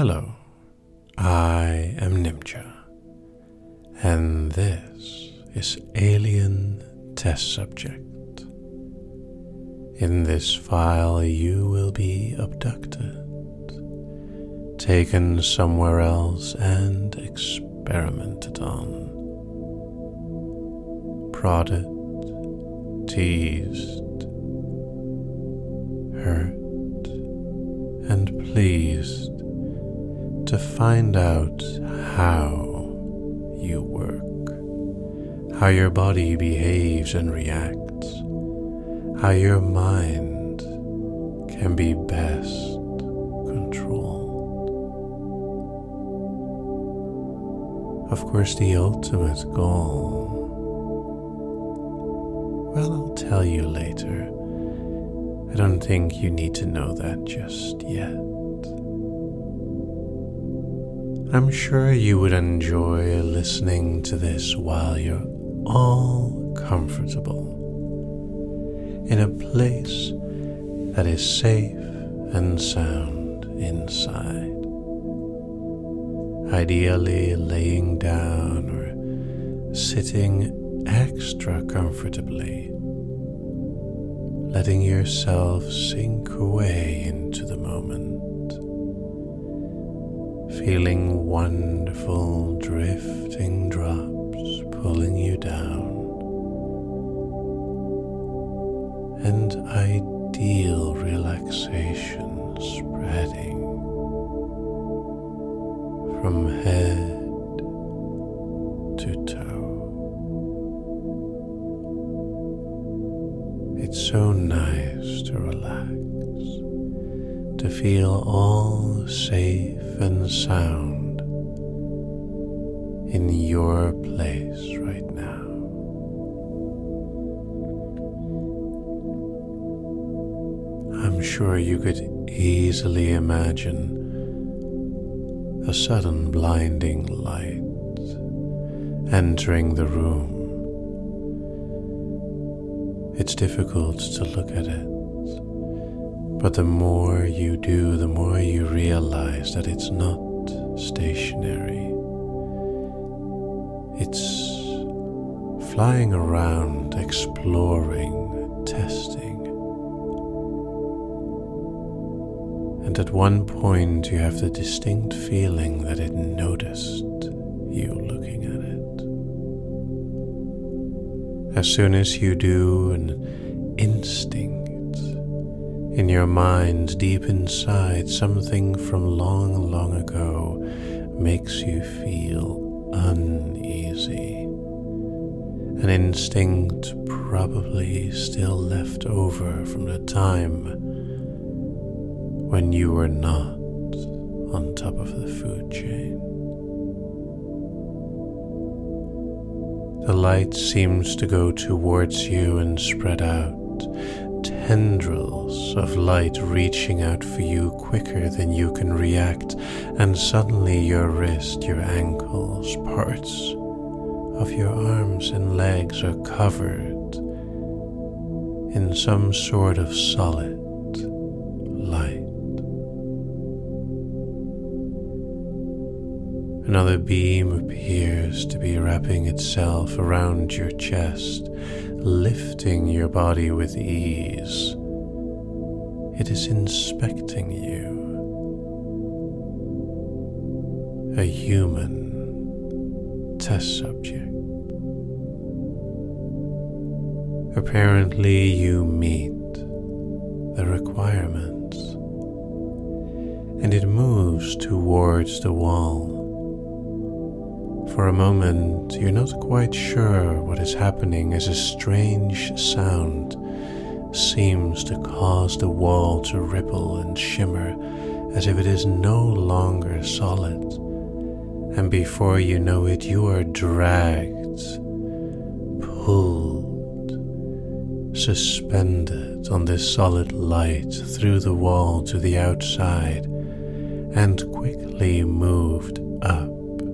Hello, I am Nimcha, and this is Alien Test Subject. In this file, you will be abducted, taken somewhere else, and experimented on. Prodded, teased, hurt, and pleased to find out how you work, how your body behaves and reacts, how your mind can be best controlled. Of course, the ultimate goal, well, I'll tell you later. I don't think you need to know that just yet. I'm sure you would enjoy listening to this while you're all comfortable, in a place that is safe and sound inside. Ideally laying down or sitting extra comfortably, letting yourself sink away into the moment, feeling wonderful drifting drops pulling you down, and ideal relaxation spreading from head to toe. It's so nice to relax, to feel all safe and sound in your place right now. I'm sure you could easily imagine a sudden blinding light entering the room. It's difficult to look at it, but the more you do, the more you realize that it's not stationary. It's flying around, exploring, testing. And at one point you have the distinct feeling that it noticed you looking at it. As soon as you do, an instinct in your mind, deep inside, something from long, long ago makes you feel uneasy. An instinct probably still left over from the time when you were not on top of the food chain. The light seems to go towards you and spread out, tendrils of light reaching out for you quicker than you can react, and suddenly your wrist, your ankles, parts of your arms and legs are covered in some sort of solid light. Another beam appears to be wrapping itself around your chest, lifting your body with ease. It is inspecting you. A human test subject. Apparently you meet the requirements, and it moves towards the wall. For a moment, you're not quite sure what is happening as a strange sound seems to cause the wall to ripple and shimmer as if it is no longer solid. And before you know it, you are dragged, pulled, suspended on this solid light through the wall to the outside, and quickly moved up.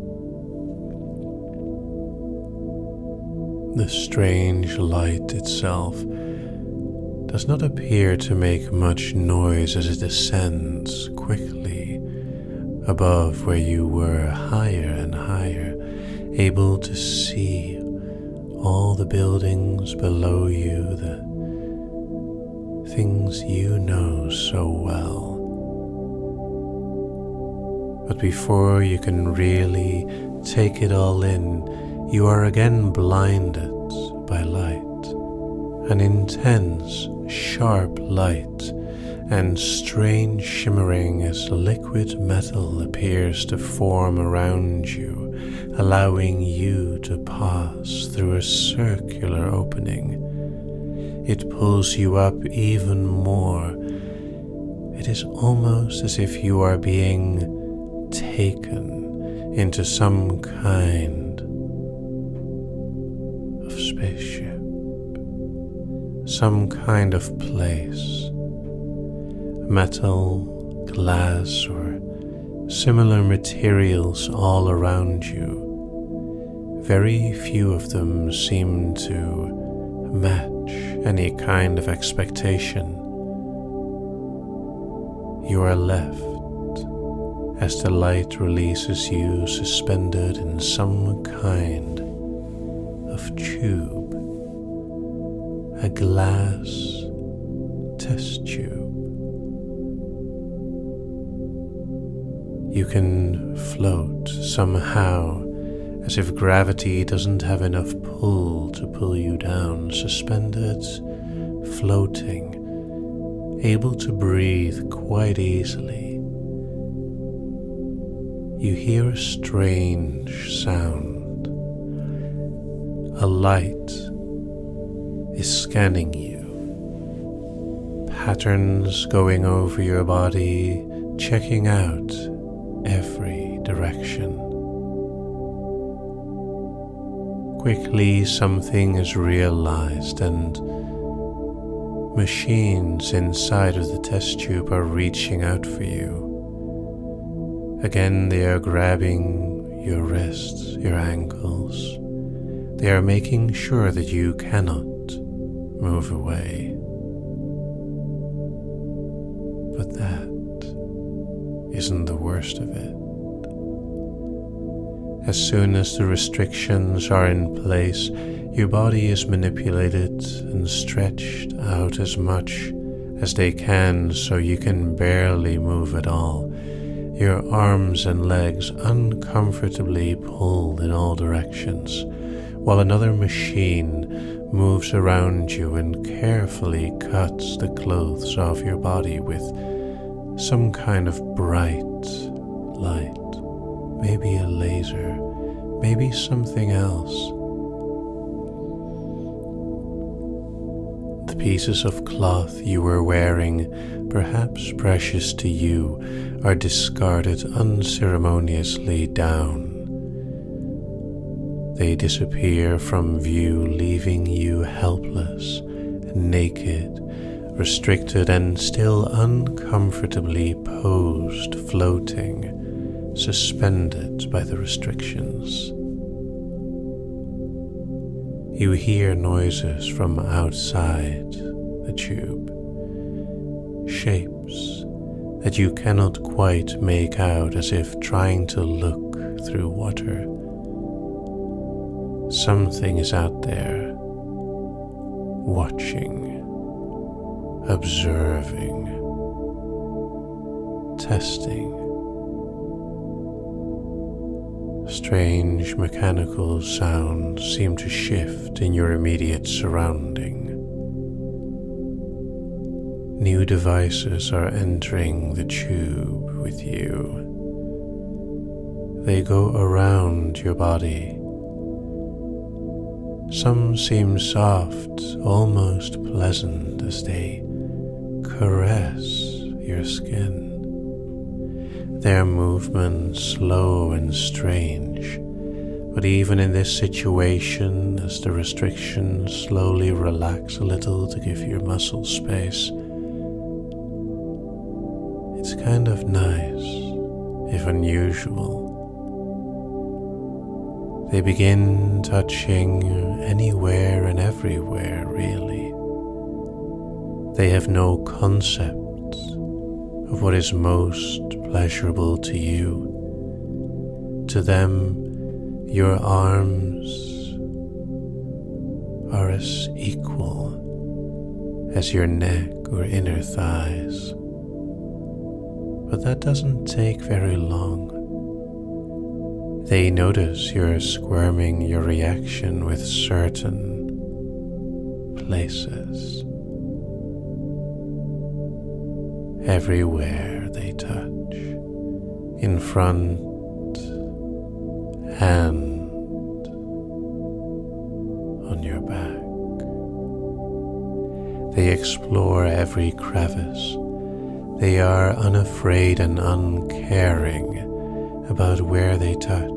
The strange light itself does not appear to make much noise as it ascends quickly above where you were, higher and higher, able to see all the buildings below you, the things you know so well. But before you can really take it all in, you are again blinded by light, an intense, sharp light, and strange shimmering as liquid metal appears to form around you, allowing you to pass through a circular opening. It pulls you up even more. It is almost as if you are being taken into some kind of spaceship, some kind of place. Metal, glass, or similar materials all around you. Very few of them seem to match any kind of expectation. You are left as the light releases you suspended in some kind of tube, a glass test tube. You can float somehow, as if gravity doesn't have enough pull to pull you down, suspended, floating, able to breathe quite easily. You hear a strange sound. A light is scanning you. Patterns going over your body, checking out every direction. Quickly something is realized, and machines inside of the test tube are reaching out for you. Again, they are grabbing your wrists, your ankles. They are making sure that you cannot move away. But that isn't the worst of it. As soon as the restrictions are in place, your body is manipulated and stretched out as much as they can so you can barely move at all. Your arms and legs uncomfortably pulled in all directions, while another machine moves around you and carefully cuts the clothes off your body with some kind of bright light. Maybe a laser, maybe something else. The pieces of cloth you were wearing, perhaps precious to you, are discarded unceremoniously down. They disappear from view, leaving you helpless, naked, restricted, and still uncomfortably posed, floating, suspended by the restrictions. You hear noises from outside the tube, shapes that you cannot quite make out, as if trying to look through water. Something is out there, watching, observing, testing. Strange mechanical sounds seem to shift in your immediate surrounding. New devices are entering the tube with you. They go around your body. Some seem soft, almost pleasant, as they caress your skin. Their movements slow and strange, but even in this situation, as the restrictions slowly relax a little to give your muscles space, it's kind of nice, if unusual. They begin touching anywhere and everywhere, really. They have no concept of what is most pleasurable to you. To them, your arms are as equal as your neck or inner thighs. But that doesn't take very long. They notice you're squirming your reaction with certain places. Everywhere they touch, in front and on your back. They explore every crevice. They are unafraid and uncaring about where they touch.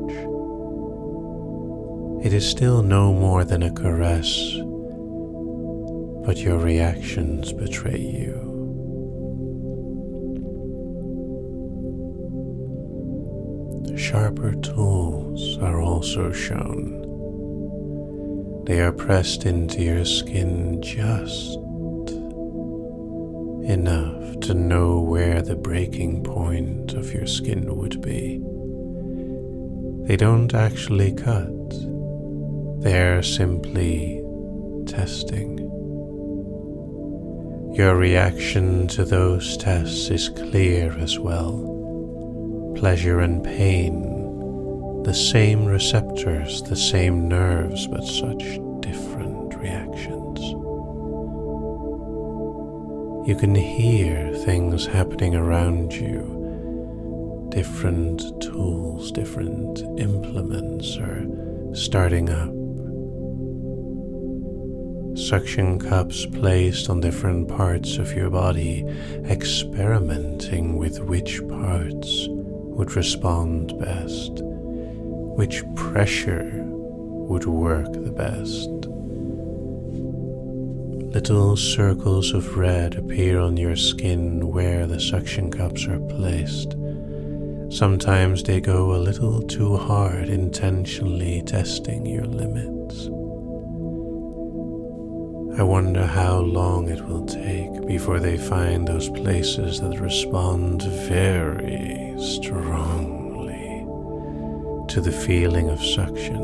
It is still no more than a caress, but your reactions betray you. Sharper tools are also shown. They are pressed into your skin just enough to know where the breaking point of your skin would be. They don't actually cut. They're simply testing. Your reaction to those tests is clear as well. Pleasure and pain, the same receptors, the same nerves, but such different reactions. You can hear things happening around you. Different tools, different implements are starting up. Suction cups placed on different parts of your body, experimenting with which parts would respond best, which pressure would work the best. Little circles of red appear on your skin where the suction cups are placed. Sometimes they go a little too hard, intentionally testing your limits. I wonder how long it will take before they find those places that respond very strongly to the feeling of suction.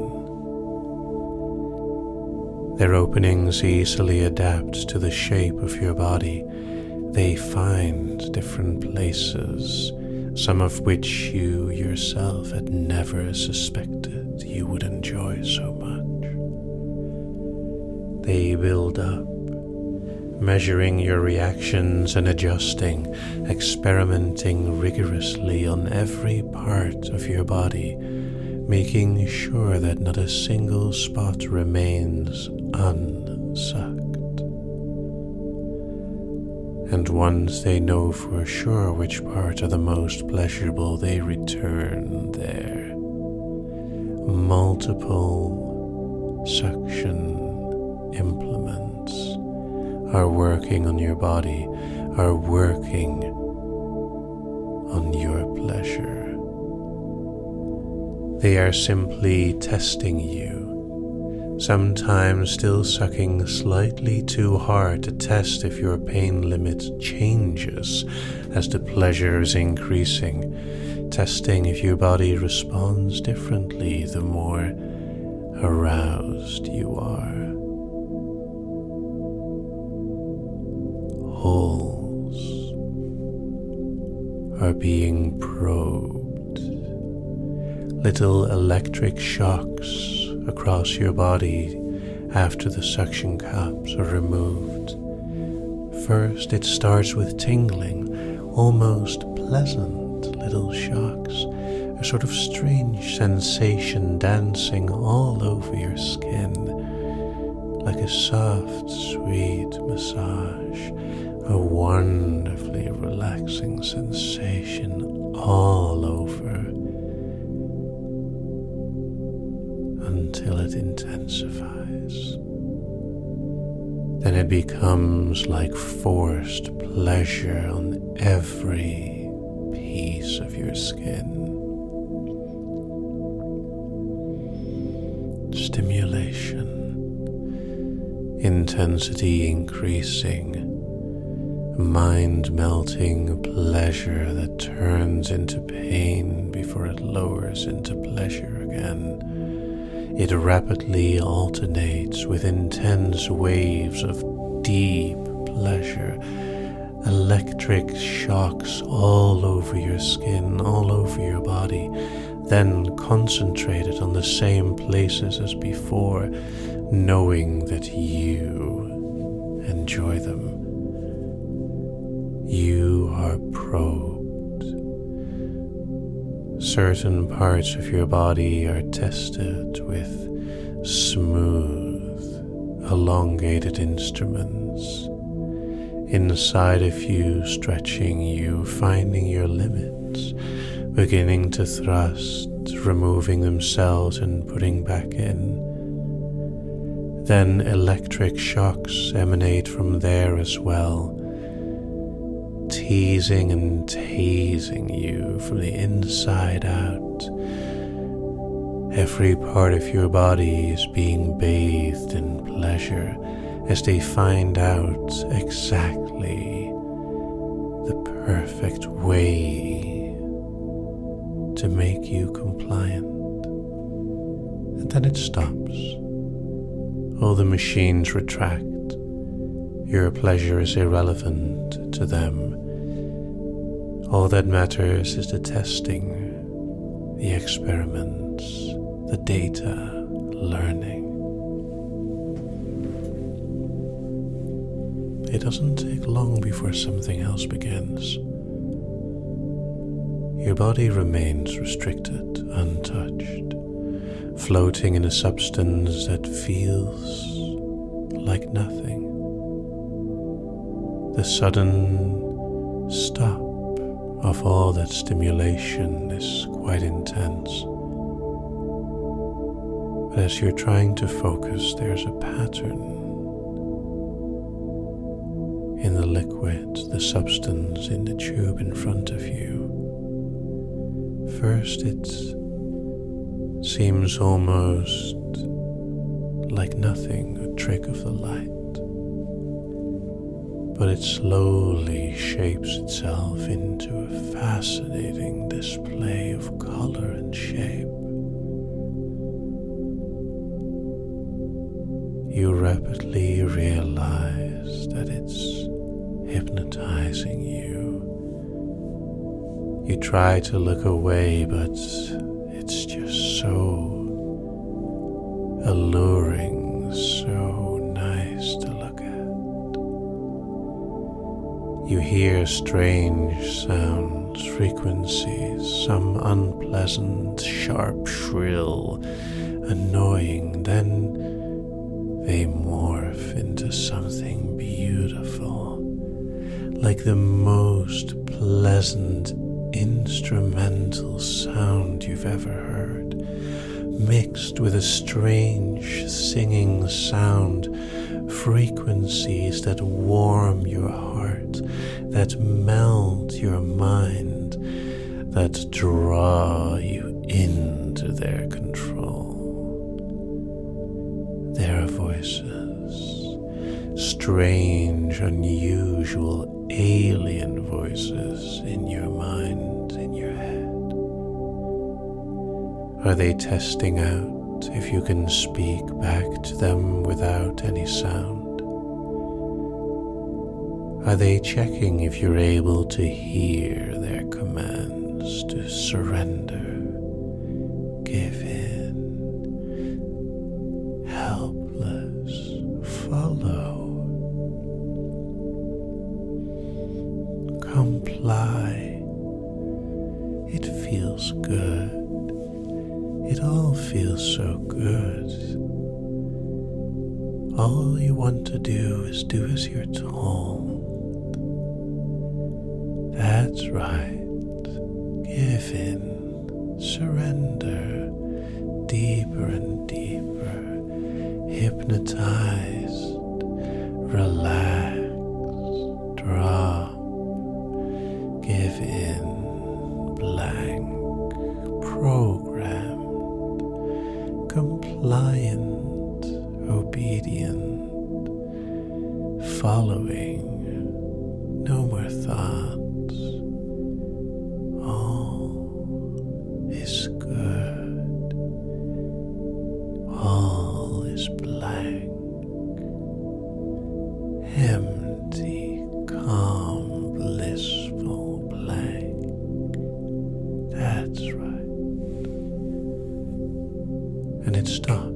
Their openings easily adapt to the shape of your body. They find different places, some of which you yourself had never suspected you would enjoy so much. They build up, measuring your reactions and adjusting, experimenting rigorously on every part of your body, making sure that not a single spot remains unsucked. And once they know for sure which parts are the most pleasurable, they return there. Multiple suction implements are working on your body, are working on your pleasure. They are simply testing you, sometimes still sucking slightly too hard to test if your pain limit changes as the pleasure is increasing, testing if your body responds differently the more aroused you are. Holes are being probed. Little electric shocks across your body after the suction cups are removed. First, it starts with tingling, almost pleasant little shocks, a sort of strange sensation dancing all over your skin, like a soft, sweet massage, a wonderfully relaxing sensation all over, until it intensifies. Then it becomes like forced pleasure on every piece of your skin. Stimulation, intensity increasing, mind-melting pleasure that turns into pain before it lowers into pleasure again. It rapidly alternates with intense waves of deep pleasure, electric shocks all over your skin, all over your body, then concentrated on the same places as before, knowing that you enjoy them. You are probed. Certain parts of your body are tested with smooth, elongated instruments. Inside of you, stretching you, finding your limits, beginning to thrust, removing themselves and putting back in. Then electric shocks emanate from there as well, teasing and tasing you from the inside out. Every part of your body is being bathed in pleasure as they find out exactly the perfect way to make you compliant. And then it stops. All the machines retract. Your pleasure is irrelevant to them. All that matters is the testing, the experiments, the data, learning. It doesn't take long before something else begins. Your body remains restricted, untouched, floating in a substance that feels like nothing. The sudden stop of all that stimulation is quite intense. But as you're trying to focus, there's a pattern in the liquid, the substance in the tube in front of you. First, it seems almost like nothing, a trick of the light. But it slowly shapes itself into a fascinating display of color and shape. You rapidly realize that it's hypnotizing you. You try to look away, but it's just so alluring, so nice to look at. You hear strange sounds, frequencies, some unpleasant, sharp, shrill, annoying, then they morph into something beautiful, like the most pleasant instrumental sound you've ever heard, mixed with a strange singing sound, frequencies that warm your heart, that melt your mind, that draw you into their control. There are voices, strange, unusual, alien voices in your mind, in your head. Are they testing out if you can speak back to them without any sound? Are they checking if you're able to hear their commands to surrender, give in, helpless, follow, comply? It feels good. It all feels so good. All you want to do is do as you're told. That's right. Give in, surrender, deeper and deeper, hypnotized, relaxed, drop, give in, blank, programmed, compliant, obedient, following, no That's right. And it stops.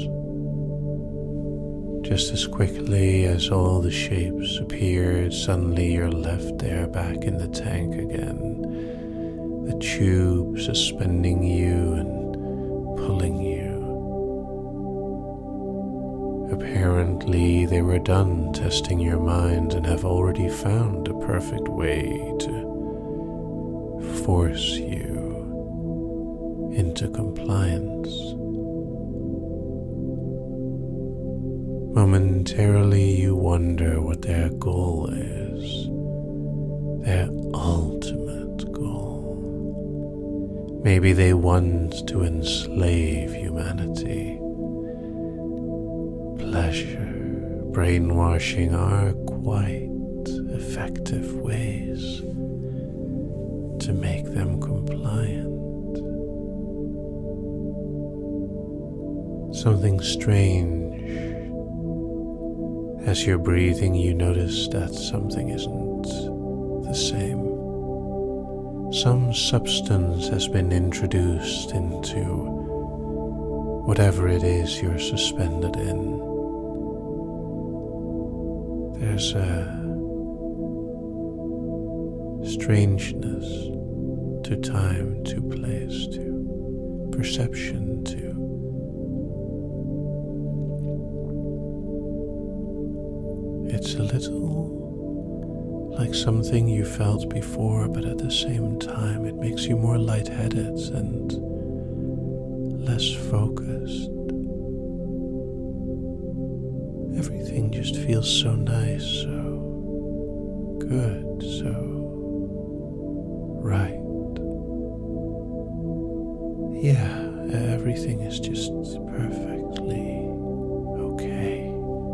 Just as quickly as all the shapes appeared, suddenly you're left there back in the tank again. The tube suspending you and pulling you. Apparently, they were done testing your mind and have already found a perfect way to force you into compliance. Momentarily, you wonder what their goal is, their ultimate goal. Maybe they want to enslave humanity. Pleasure, brainwashing are quite effective ways to make them compliant. Something strange. As you're breathing, you notice that something isn't the same. Some substance has been introduced into whatever it is you're suspended in. There's a strangeness to time, to place, to perception, to it's a little like something you felt before, but at the same time it makes you more lightheaded and less focused. Everything just feels so nice, so good, so right. Yeah, everything is just perfectly okay.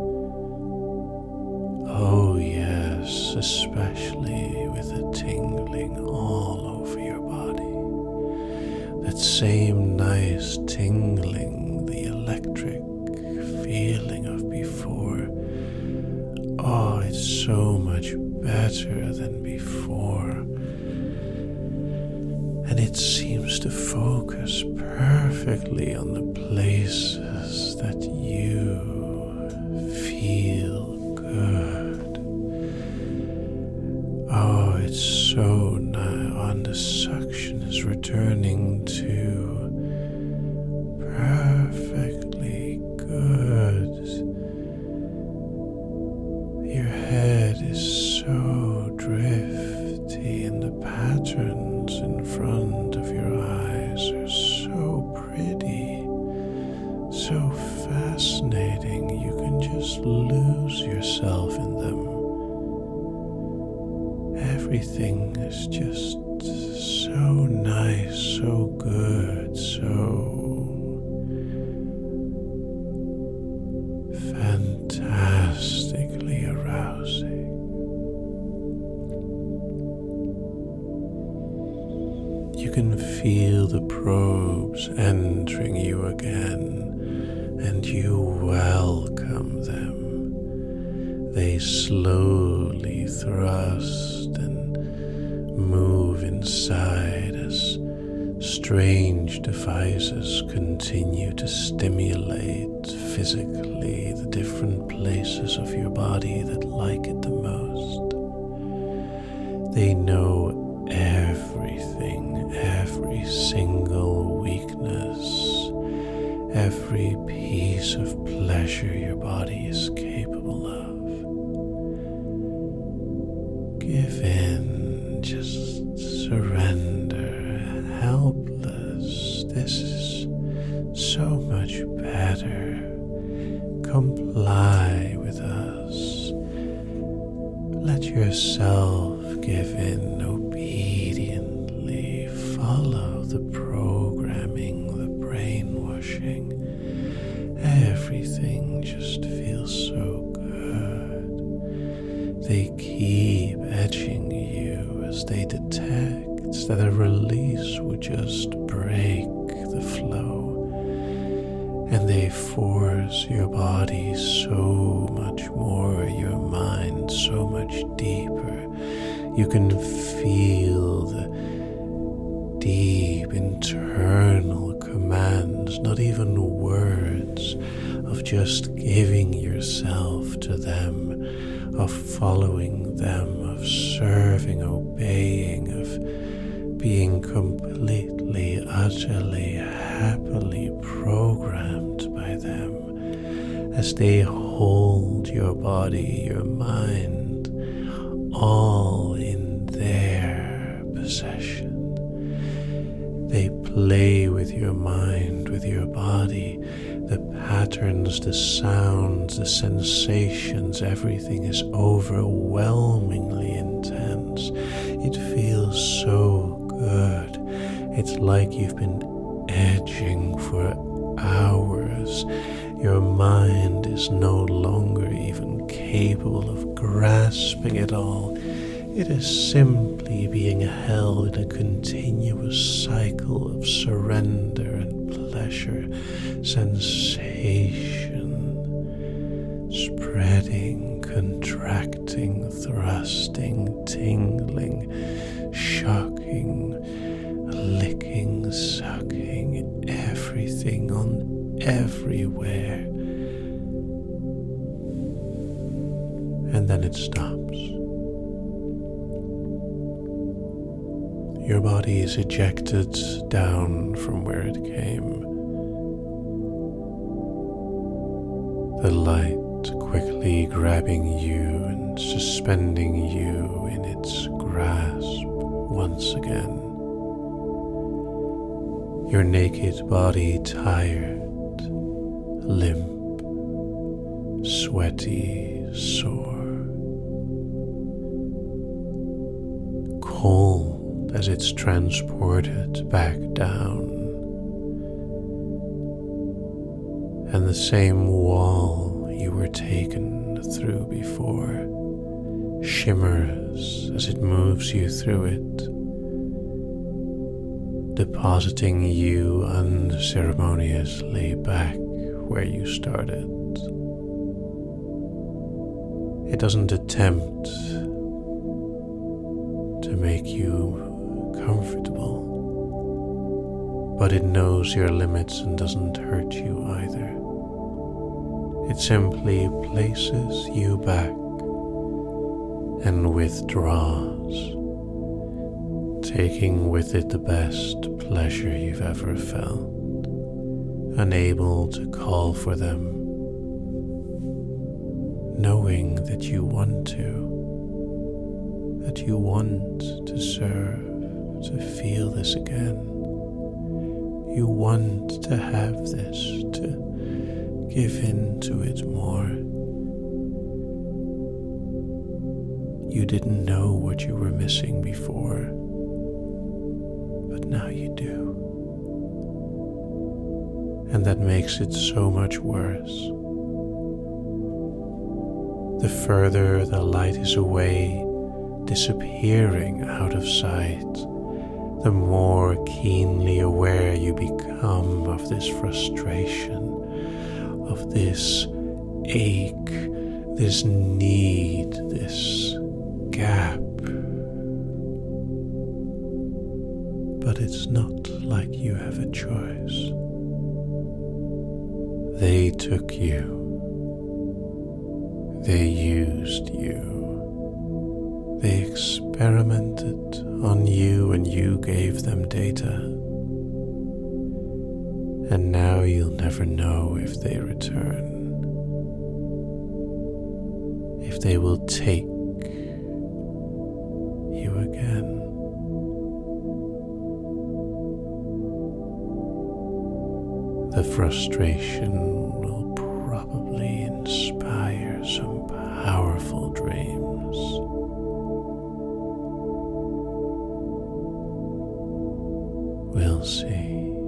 Oh yes, especially with the tingling all over your body. That same nice tingling, the electric feeling of before. Oh, it's so much better than before. And it seems to focus perfectly on the places that you feel good. Oh, it's so nice. And the suction is returning to perfectly good. Your head is so drifty, and the patterns in front of your eyes are so pretty, so fascinating. You can just lose yourself in them. Everything is just so nice, so good, so fantastically arousing. You can feel the probes entering you again, and you welcome them. They slowly thrust and move inside as strange devices continue to stimulate physically the different places of your body that like it the most. They know everything, every single weakness, every piece of pleasure your body is capable of. Give in, just surrender, helpless. This is so much better. Comply with us. Let yourself give in obediently. Follow the programming, the brainwashing. Everything just feels so good. They keep edging you as they detect that a release would just break the flow. And they force your body so much more, your mind so much deeper. You can feel the deep deep internal commands, not even words, of just giving yourself to them, of following them, of serving, obeying, of being completely, utterly, happily programmed by them as they hold your body, your mind, all in their possession. They play with your mind, with your body, the patterns, the sounds, the sensations, everything is overwhelmingly intense. It feels so good. It's like you've been edging for hours. Your mind is no longer even capable of grasping it all. It is simply being held in a continuous cycle of surrender and pleasure, sensation, spreading, contracting, thrusting, tingling, shocking, licking, sucking, everything on everywhere. And then it stops. Your body is ejected down from where it came. The light quickly grabbing you and suspending you in its grasp once again. Your naked body tired, limp, sweaty, sore, cold as it's transported back down. And the same wall you were taken through before shimmers as it moves you through it, depositing you unceremoniously back where you started. It doesn't attempt to make you comfortable, but it knows your limits and doesn't hurt you either. It simply places you back and withdraws, taking with it the best pleasure you've ever felt, unable to call for them, knowing that you want to serve, to feel this again. You want to have this, to give in to it more. You didn't know what you were missing before, but now you do. And that makes it so much worse. The further the light is away, disappearing out of sight, the more keenly aware you become of this frustration, of this ache, this need, this gap. But it's not like you have a choice. They took you. They used you. They experimented on you and you gave them data. And now you'll never know if they return, if they will take you again. The frustration will probably inspire some powerful dreams. We'll see.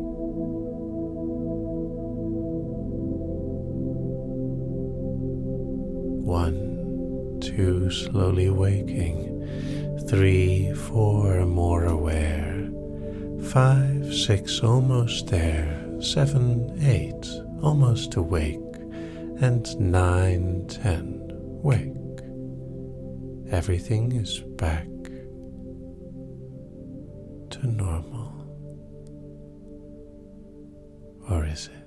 1, 2, slowly waking. 3, 4, more aware. 5, 6, almost there. 7, 8, almost awake. And 9, 10, wake. Everything is back to normal. visit.